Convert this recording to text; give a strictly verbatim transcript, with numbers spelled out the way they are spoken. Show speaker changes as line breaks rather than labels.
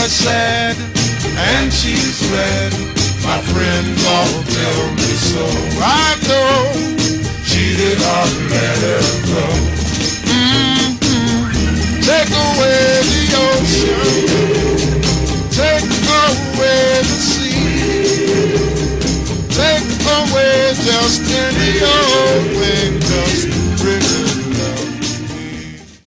was sad and she's glad. My friends all tell me so. I know she did not let her go.